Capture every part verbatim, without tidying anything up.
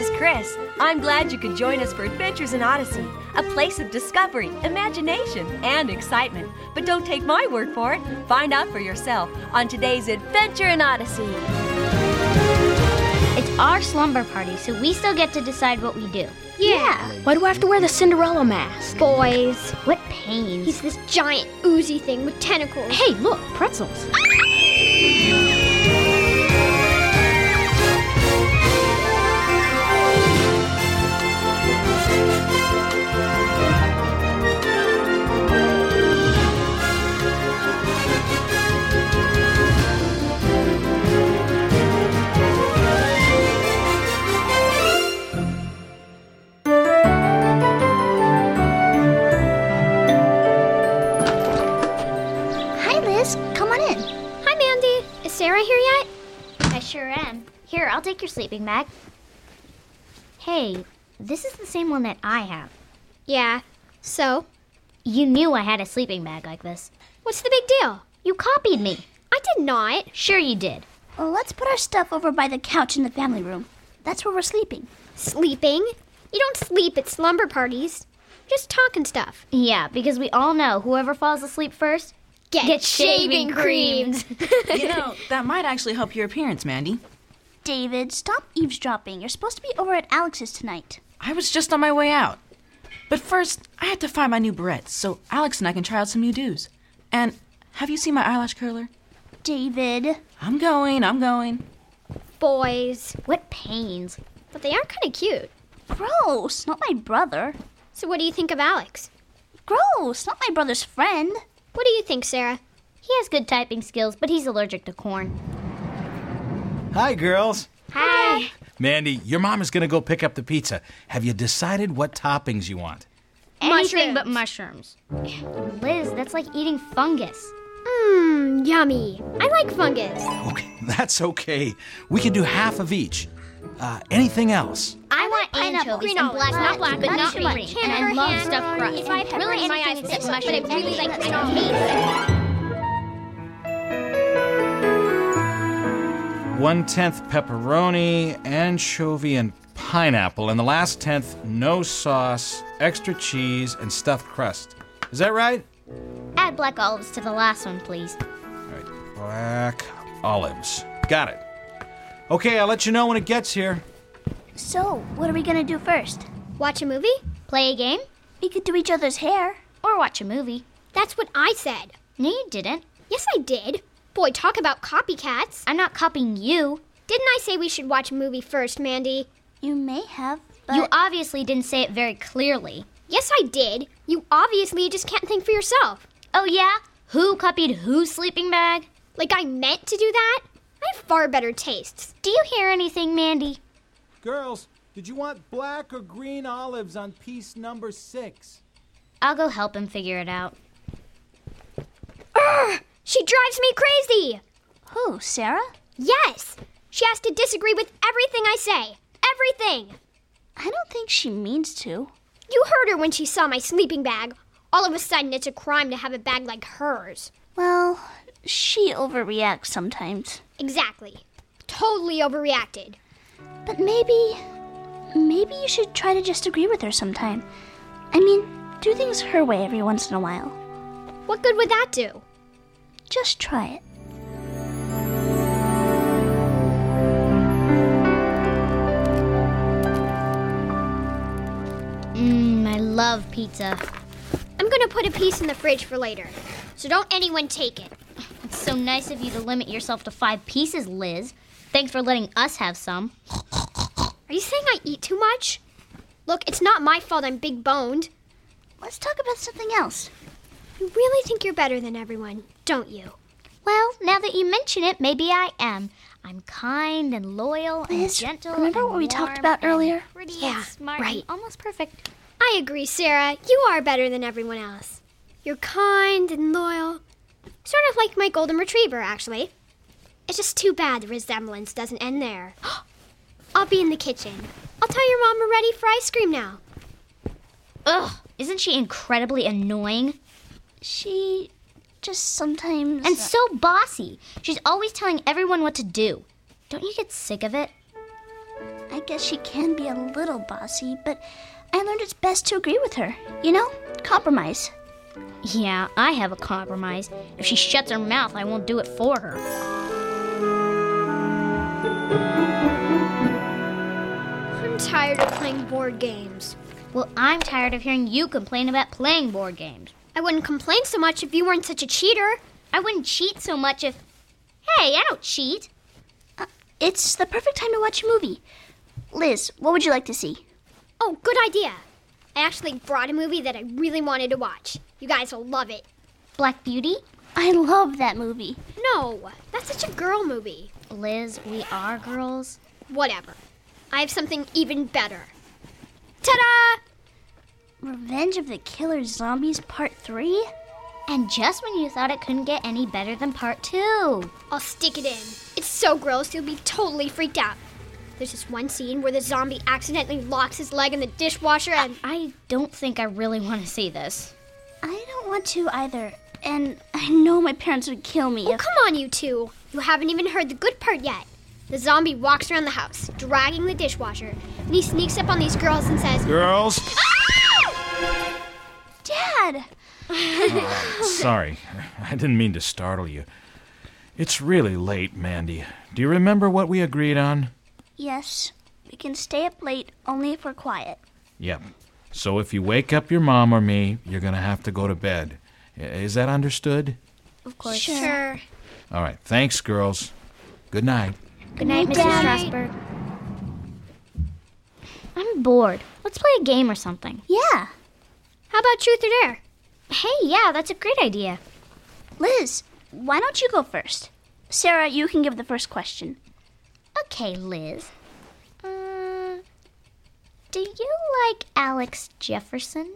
is Chris. I'm glad you could join us for Adventures in Odyssey, a place of discovery, imagination, and excitement. But don't take my word for it. Find out for yourself on today's Adventure in Odyssey. It's our slumber party, so we still get to decide what we do. Yeah. Why do I have to wear the Cinderella mask? Boys. What pains. He's this giant oozy thing with tentacles. Hey, look, pretzels. Sarah here yet? I sure am. Here, I'll take your sleeping bag. Hey, this is the same one that I have. Yeah, so? You knew I had a sleeping bag like this. What's the big deal? You copied me. I did not. Sure you did. Well, let's put our stuff over by the couch in the family room. That's where we're sleeping. Sleeping? You don't sleep at slumber parties. Just talking stuff. Yeah, because we all know whoever falls asleep first Get, Get shaving, shaving creams. You know, that might actually help your appearance, Mandy. David, stop eavesdropping. You're supposed to be over at Alex's tonight. I was just on my way out. But first, I had to find my new barrettes so Alex and I can try out some new do's. And have you seen my eyelash curler? David. I'm going, I'm going. Boys. What pains. But they are kind of cute. Gross, not my brother. So what do you think of Alex? Gross, not my brother's friend. What do you think, Sarah? He has good typing skills, but he's allergic to corn. Hi, girls. Hi. Mandy, your mom is going to go pick up the pizza. Have you decided what toppings you want? Anything Mushrooms. but mushrooms. Liz, that's like eating fungus. Mmm, yummy. I like fungus. Okay, that's okay. We can do half of each. Uh, anything else? I want pineapple, anchovies green and olives, black, not black, black, but not not green. green. And I love stuffed crust. If I have really pepper in my anything eyes, except but I mushrooms. really like Anything green except olives. One tenth pepperoni, anchovy, and pineapple. And the last tenth, no sauce, extra cheese, and stuffed crust. Is that right? Add black olives to the last one, please. All right, black olives. Got it. Okay, I'll let you know when it gets here. So, what are we gonna do first? Watch a movie? Play a game? We could do each other's hair. Or watch a movie. That's what I said. No, you didn't. Yes, I did. Boy, talk about copycats. I'm not copying you. Didn't I say we should watch a movie first, Mandy? You may have, but... You obviously didn't say it very clearly. Yes, I did. You obviously just can't think for yourself. Oh, yeah? Who copied whose sleeping bag? Like I meant to do that? I have far better tastes. Do you hear anything, Mandy? Girls, did you want black or green olives on piece number six? I'll go help him figure it out. Urgh! She drives me crazy! Who, Sarah? Yes! She has to disagree with everything I say. Everything! I don't think she means to. You heard her when she saw my sleeping bag. All of a sudden, it's a crime to have a bag like hers. Well, she overreacts sometimes. Exactly. Totally overreacted. But maybe... Maybe you should try to just agree with her sometime. I mean, do things her way every once in a while. What good would that do? Just try it. Mmm, I love pizza. I'm gonna put a piece in the fridge for later, so don't anyone take it. It's so nice of you to limit yourself to five pieces, Liz. Thanks for letting us have some. Are you saying I eat too much? Look, it's not my fault I'm big-boned. Let's talk about something else. You really think you're better than everyone, don't you? Well, now that you mention it, maybe I am. I'm kind and loyal and Liz, gentle remember and what we talked warm about and earlier? pretty Yeah, and smart right. and almost perfect. I agree, Sarah. You are better than everyone else. You're kind and loyal. Sort of like my golden retriever, actually. It's just too bad the resemblance doesn't end there. I'll be in the kitchen. I'll tell your mom we're ready for ice cream now. Ugh, isn't she incredibly annoying? She just sometimes... And so bossy. She's always telling everyone what to do. Don't you get sick of it? I I guess she can be a little bossy, but I learned it's best to agree with her. You know, compromise. Yeah, I have a compromise. If she shuts her mouth, I won't do it for her. I'm tired of playing board games. Well, I'm tired of hearing you complain about playing board games. I wouldn't complain so much if you weren't such a cheater. I wouldn't cheat so much if... Hey, I don't cheat. Uh, it's the perfect time to watch a movie. Liz, what would you like to see? Oh, good idea. I actually brought a movie that I really wanted to watch. You guys will love it. Black Beauty? I love that movie. No, that's such a girl movie. Liz, we are girls. Whatever. I have something even better. Ta-da! Revenge of the Killer Zombies Part three? And just when you thought it couldn't get any better than Part two. I'll stick it in. It's so gross, you'll be totally freaked out. There's this one scene where the zombie accidentally locks his leg in the dishwasher and... I don't think I really want to see this. I don't want to either. And I know my parents would kill me Oh, if... come on, you two. You haven't even heard the good part yet. The zombie walks around the house, dragging the dishwasher, and he sneaks up on these girls and says... Girls? Dad! Oh, sorry. I didn't mean to startle you. It's really late, Mandy. Do you remember what we agreed on? Yes. We can stay up late only if we're quiet. Yep. So if you wake up your mom or me, you're going to have to go to bed. Is that understood? Of course. Sure. All right. Thanks, girls. Good night. Good night, Missus Dad. Strasberg. I'm bored. Let's play a game or something. Yeah. How about truth or dare? Hey, yeah, that's a great idea. Liz, why don't you go first? Sarah, you can give the first question. Okay, Liz. Uh, do you like Alex Jefferson?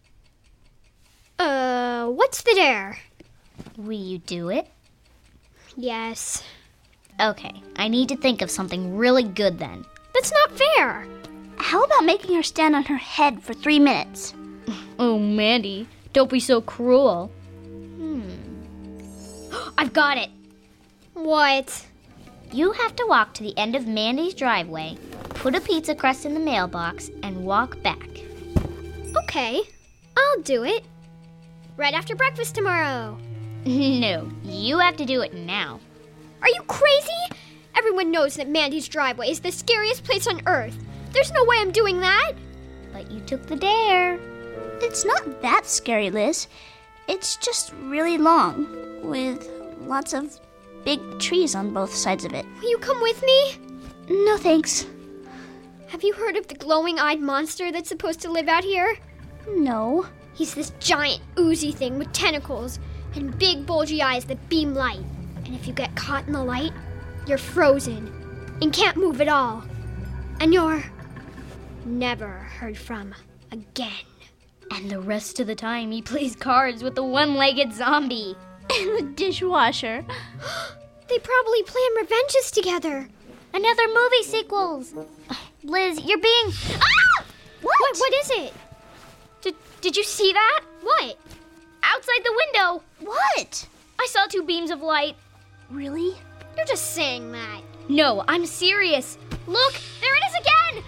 Uh, what's the dare? Will you do it? Yes. Okay, I need to think of something really good then. That's not fair. How about making her stand on her head for three minutes? Oh, Mandy, don't be so cruel. Hmm. I've got it. What? You have to walk to the end of Mandy's driveway, put a pizza crust in the mailbox, and walk back. Okay, I'll do it. Right after breakfast tomorrow. No, you have to do it now. Are you crazy? Everyone knows that Mandy's driveway is the scariest place on earth. There's no way I'm doing that. But you took the dare. It's not that scary, Liz. It's just really long, with lots of big trees on both sides of it. Will you come with me? No, thanks. Have you heard of the glowing-eyed monster that's supposed to live out here? No. He's this giant oozy thing with tentacles and big bulgy eyes that beam light. And if you get caught in the light, you're frozen and can't move at all. And you're never heard from again. And the rest of the time, he plays cards with the one-legged zombie. And the dishwasher. They probably plan revenges together. Another movie sequels. Liz, you're being... Ah! What? What, what is it? Did, did you see that? What? Outside the window. What? I saw two beams of light. Really? You're just saying that. No, I'm serious. Look, there it is again.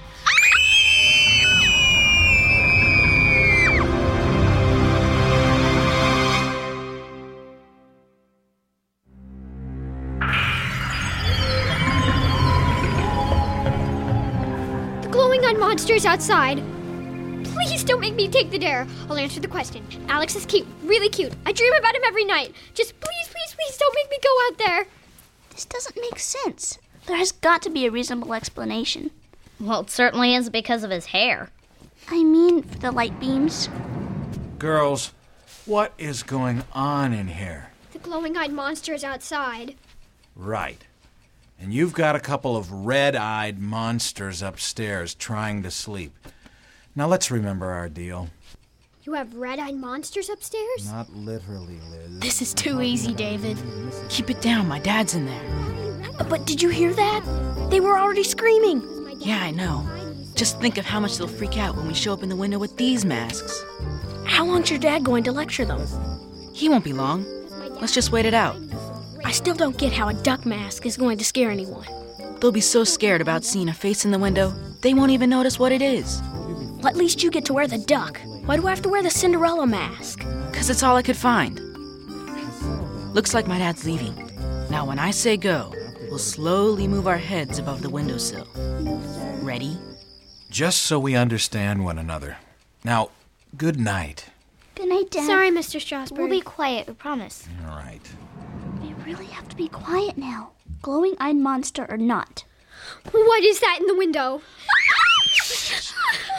The glowing-eyed monster's outside. Please don't make me take the dare. I'll answer the question. Alex is cute, really cute. I dream about him every night. Just please, please, please don't make me go out there. This doesn't make sense. There has got to be a reasonable explanation. Well, it certainly is because of his hair. I mean, for the light beams. Girls, what is going on in here? The glowing-eyed monster is outside. Right. And you've got a couple of red-eyed monsters upstairs trying to sleep. Now let's remember our deal. You have red-eyed monsters upstairs? Not literally, Liz. This is too easy, David. Keep it down. My dad's in there. But did you hear that? They were already screaming. Yeah, I know. Just think of how much they'll freak out when we show up in the window with these masks. How long's your dad going to lecture them? He won't be long. Let's just wait it out. I still don't get how a duck mask is going to scare anyone. They'll be so scared about seeing a face in the window, they won't even notice what it is. Well, at least you get to wear the duck. Why do I have to wear the Cinderella mask? Because it's all I could find. Looks like my dad's leaving. Now, when I say go, we'll slowly move our heads above the windowsill. Ready? Just so we understand one another. Now, good night. Good night, Dad. Sorry, Mister Strasburg. We'll be quiet, we promise. All right. We really have to be quiet now. Glowing-eyed monster or not. What is that in the window? It's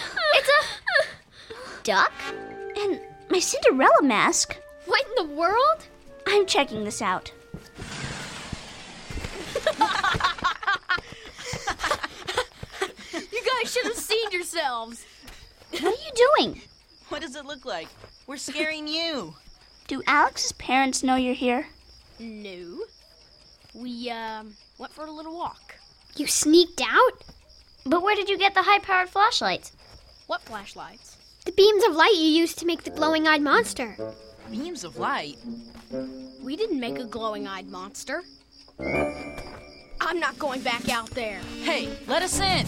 a duck? And my Cinderella mask. What in the world? I'm checking this out. You guys should have seen yourselves. What are you doing? What does it look like? We're scaring you. Do Alex's parents know you're here? No. We, um, went for a little walk. You sneaked out? But where did you get the high-powered flashlights? What flashlights? The beams of light you used to make the glowing-eyed monster. Beams of light? We didn't make a glowing-eyed monster. I'm not going back out there. Hey, let us in.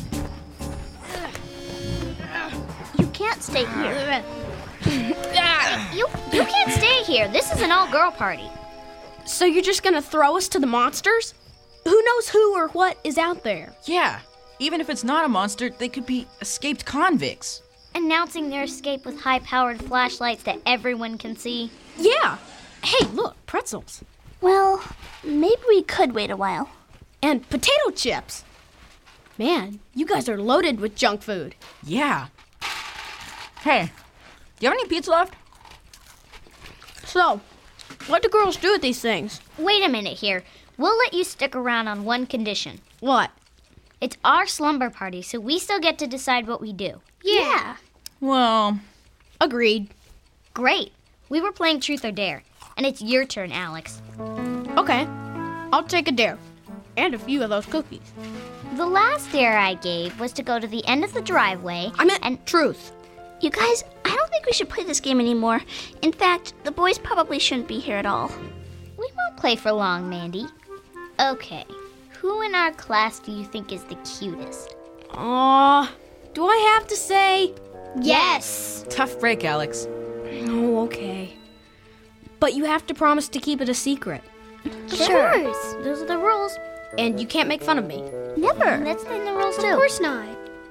You can't stay here. You you can't stay here. This is an all-girl party. So you're just gonna throw us to the monsters? Who knows who or what is out there? Yeah, even if it's not a monster, they could be escaped convicts. Announcing their escape with high-powered flashlights that everyone can see. Yeah. Hey, look, pretzels. Well, maybe we could wait a while. And potato chips. Man, you guys are loaded with junk food. Yeah. Hey, do you have any pizza left? So, what do girls do with these things? Wait a minute here. We'll let you stick around on one condition. What? It's our slumber party, so we still get to decide what we do. Yeah. Well, Agreed. Great. We were playing Truth or Dare, and it's your turn, Alex. Okay, I'll take a dare. And a few of those cookies. The last dare I gave was to go to the end of the driveway. I meant and truth. You guys, I don't think we should play this game anymore. In fact, the boys probably shouldn't be here at all. we won't play for long, Mandy. Okay. Who in our class do you think is the cutest? Aw, do I have to say? Yes. tough break, Alex. Oh, okay. But you have to promise to keep it a secret. Of course. Those are the rules. And you can't make fun of me. Never. That's in the rules, Of too. course not.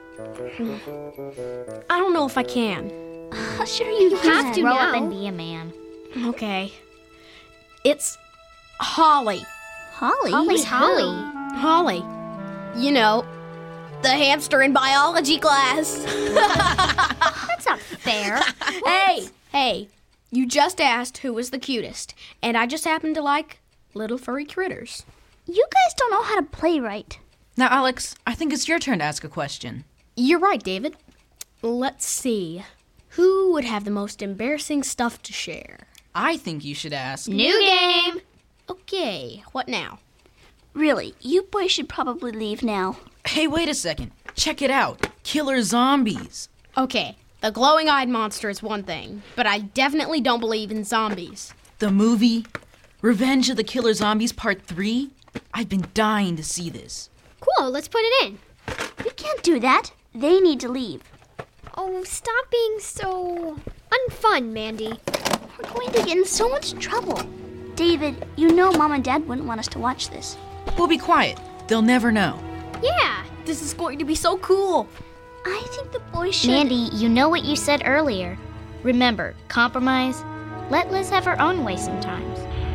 I don't know if I can. Sure you, have can. to Grow now. up and be a man. Okay. It's Holly. Holly? Holly's Holly? Holly. You know, the hamster in biology class. That's not fair. Hey, hey. You just asked who was the cutest, and I just happen to like little furry critters. You guys don't know how to play right. Now, Alex, I think it's your turn to ask a question. You're right, David. Let's see. Who would have the most embarrassing stuff to share? I think you should ask. New game. Okay, what now? Really, you boys should probably leave now. Hey, wait a second. Check it out. Killer zombies. Okay, the glowing-eyed monster is one thing, but I definitely don't believe in zombies. The movie, Revenge of the Killer Zombies Part three. I've been dying to see this. Cool, let's put it in. We can't do that. They need to leave. Oh, stop being so unfun, Mandy. We're going to get in so much trouble. David, you know Mom and Dad wouldn't want us to watch this. We'll be quiet. They'll never know. Yeah. This is going to be so cool. I think the boys should... Mandy, you know what you said earlier. Remember, compromise. Let Liz have her own way sometimes.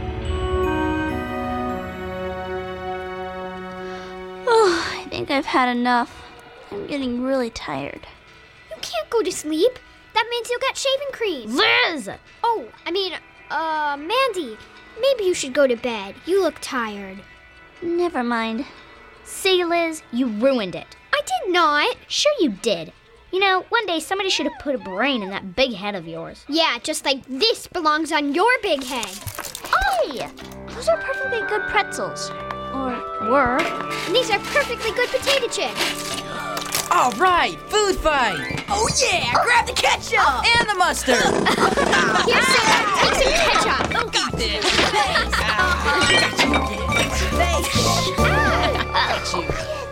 Oh, I think I've had enough. I'm getting really tired. You can't go to sleep. That means you'll get shaving cream. Liz! Oh, I mean, uh, Mandy, maybe you should go to bed. You look tired. Never mind. See, Liz, you ruined it. I did not. Sure you did. You know, one day somebody should have put a brain in that big head of yours. Yeah, just like this belongs on your big head. Hey! Those are perfectly good pretzels. Or were. And these are perfectly good potato chips. All right, food fight. Oh yeah, grab the ketchup! And the mustard. Here, Sarah, take some ketchup. Got this. Ah. Got you.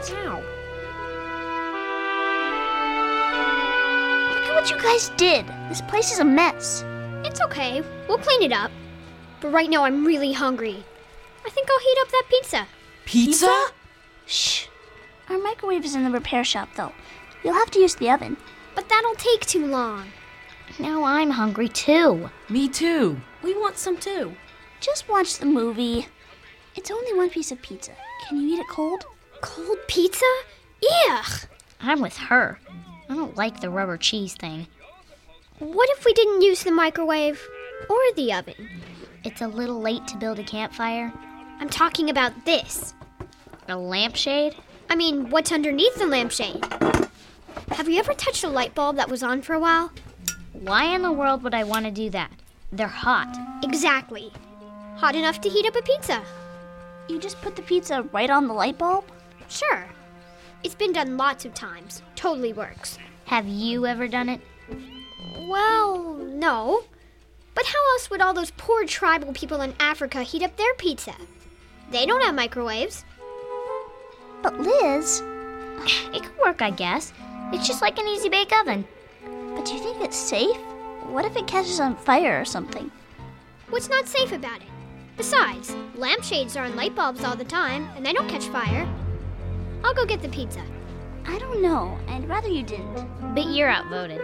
guys did? This place is a mess. It's okay. We'll clean it up. But right now I'm really hungry. I think I'll heat up that pizza. Pizza? Shh. Our microwave is in the repair shop, though. You'll have to use the oven. But that'll take too long. Now I'm hungry too. Me too. We want some too. Just watch the movie. It's only one piece of pizza. Can you eat it cold? Cold pizza? Ugh! I'm with her. I don't like the rubber cheese thing. What if we didn't use the microwave or the oven? It's a little late to build a campfire. I'm talking about this. A lampshade? I mean, what's underneath the lampshade? Have you ever touched a light bulb that was on for a while? Why in the world would I want to do that? They're hot. Exactly. Hot enough to heat up a pizza. You just put the pizza right on the light bulb? Sure. It's been done lots of times. Totally works. Have you ever done it? Well, no. But how else would all those poor tribal people in Africa heat up their pizza? They don't have microwaves. But Liz... It could work, I guess. It's just like an easy bake oven. But do you think it's safe? What if it catches on fire or something? What's not safe about it? Besides, lampshades are on light bulbs all the time, and they don't catch fire. I'll go get the pizza. I don't know. I'd rather you didn't. But you're outvoted.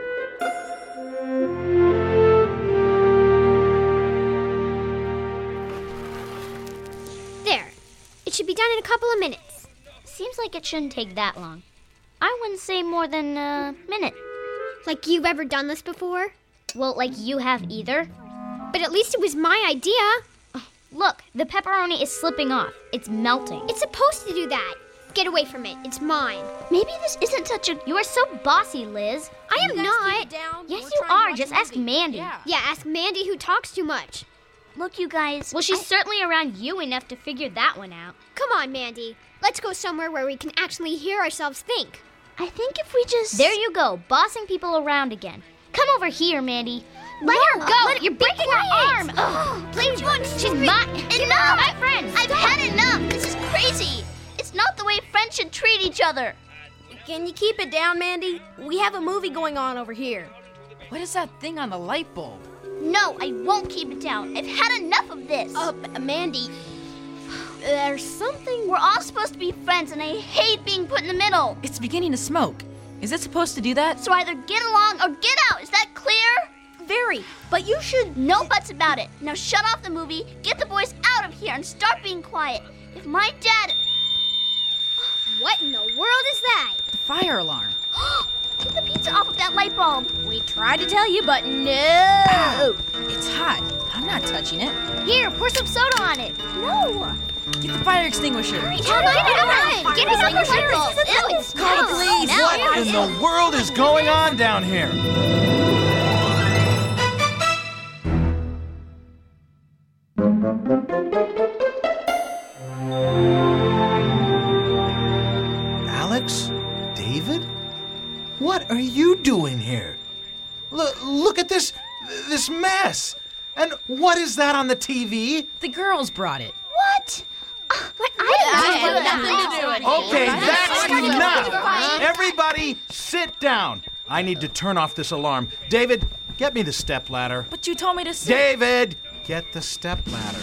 There. It should be done in a couple of minutes. Seems like it shouldn't take that long. I wouldn't say more than a minute. Like you've ever done this before? Well, like you have either. But at least it was my idea. Look, the pepperoni is slipping off. It's melting. It's supposed to do that. Get away from it. It's mine. Maybe this isn't such a... You are so bossy, Liz. I am not. Yes, you are. Just ask Mandy. Yeah. Yeah, ask Mandy who talks too much. Look, you guys... Well, she's I... certainly around you enough to figure that one out. Come on, Mandy. Let's go somewhere where we can actually hear ourselves think. I think if we just... There you go, bossing people around again. Come over here, Mandy. Let no, her go. Let You're breaking her arm. Ugh, please, she's my... Enough! My friend. I've had enough. This is crazy. It's not the way friends should treat each other. Can you keep it down, Mandy? We have a movie going on over here. What is that thing on the light bulb? No, I won't keep it down. I've had enough of this. Uh, Mandy, there's something... We're all supposed to be friends, and I hate being put in the middle. It's beginning to smoke. Is it supposed to do that? So either get along or get out. Is that clear? Very, but you should... No buts about it. Now shut off the movie, get the boys out of here, and start being quiet. If my dad... What in the world is that? The fire alarm. Get the pizza off of that light bulb. We tried to tell you, but no. Ow. It's hot. I'm not touching it. Here, pour some soda on it. No. Get the fire extinguisher. Hurry, come on, get it on. Get it on the light bulb. Ew, it Call the smells. police. What in the world is going on down here? Alex? David? What are you doing here? Look, look at this, this mess. And what is that on the T V? The girls brought it. What? What? I didn't didn't do nothing to do with it. Okay, that's enough. Everybody, sit down. I need to turn off this alarm. David, get me the stepladder. But you told me to sit. David, get the stepladder.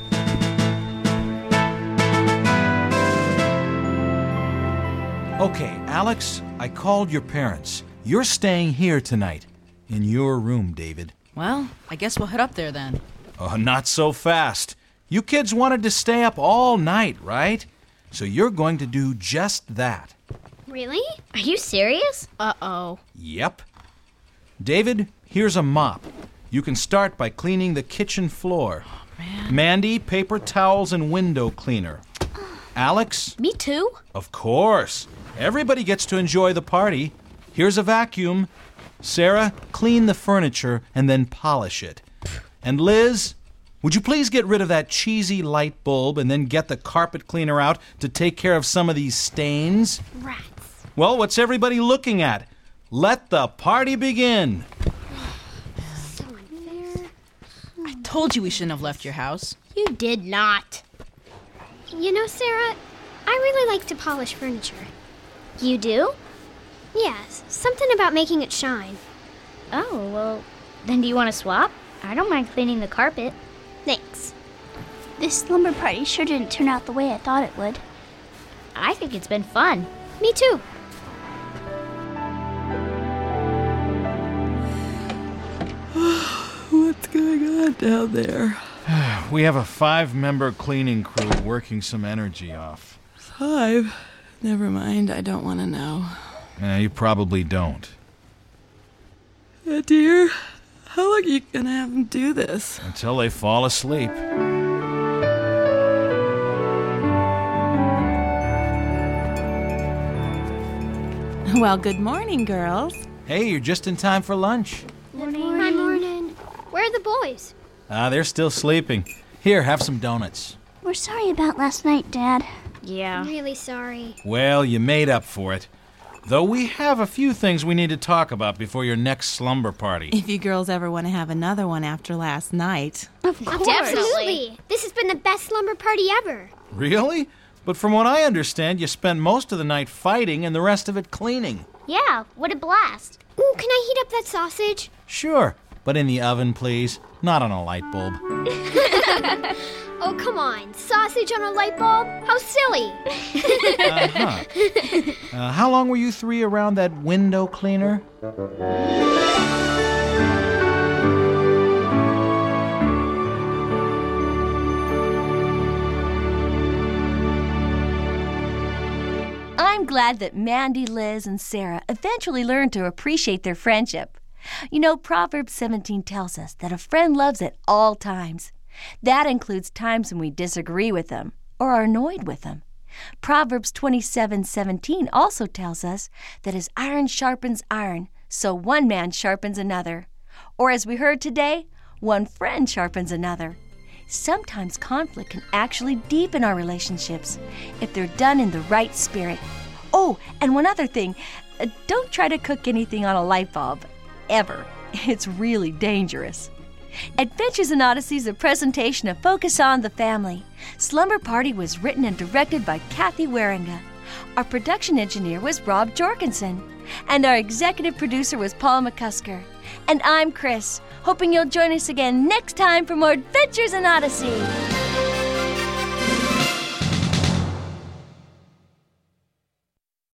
Okay, Alex, I called your parents. You're staying here tonight. In your room, David. Well, I guess we'll head up there then. Oh, not so fast. You kids wanted to stay up all night, right? So you're going to do just that. Really? Are you serious? Uh-oh. Yep. David, here's a mop. You can start by cleaning the kitchen floor. Oh, man. Mandy, paper towels and window cleaner. Alex? Me too? Of course. Everybody gets to enjoy the party. Here's a vacuum. Sarah, clean the furniture and then polish it. And Liz, would you please get rid of that cheesy light bulb and then get the carpet cleaner out to take care of some of these stains? Rats. Well, what's everybody looking at? Let the party begin. So unfair. I told you we shouldn't have left your house. You did not. You know, Sarah, I really like to polish furniture. You do? Yes, something about making it shine. Oh, well, then do you want to swap? I don't mind cleaning the carpet. Thanks. This slumber party sure didn't turn out the way I thought it would. I think it's been fun. Me too. What's going on down there? We have a five-member cleaning crew working some energy off. Five? Never mind, I don't want to know. Uh, you probably don't. Uh, dear, how long are you gonna have them do this? Until they fall asleep. Well, good morning, girls. Hey, you're just in time for lunch. Morning. Hi, morning. Where are the boys? Ah, they're still sleeping. Here, have some donuts. We're sorry about last night, Dad. Yeah. I'm really sorry. Well, you made up for it. Though we have a few things we need to talk about before your next slumber party. If you girls ever want to have another one after last night. Of course. Absolutely. This has been the best slumber party ever. Really? But from what I understand, you spent most of the night fighting and the rest of it cleaning. Yeah, what a blast. Ooh, can I heat up that sausage? Sure, but in the oven, please. Not on a light bulb. Oh, come on. Sausage on a light bulb? How silly. Uh-huh. Uh, how long were you three around that window cleaner? I'm glad that Mandy, Liz, and Sarah eventually learned to appreciate their friendship. You know, Proverbs seventeen tells us that a friend loves at all times. That includes times when we disagree with them or are annoyed with them. Proverbs twenty-seven seventeen also tells us that as iron sharpens iron, so one man sharpens another. Or as we heard today, one friend sharpens another. Sometimes conflict can actually deepen our relationships if they're done in the right spirit. Oh, and one other thing, uh, don't try to cook anything on a light bulb, ever. It's really dangerous. Adventures in Odyssey is a presentation of Focus on the Family. Slumber Party was written and directed by Kathy Waringa. Our production engineer was Rob Jorgensen. And our executive producer was Paul McCusker. And I'm Chris, hoping you'll join us again next time for more Adventures in Odyssey.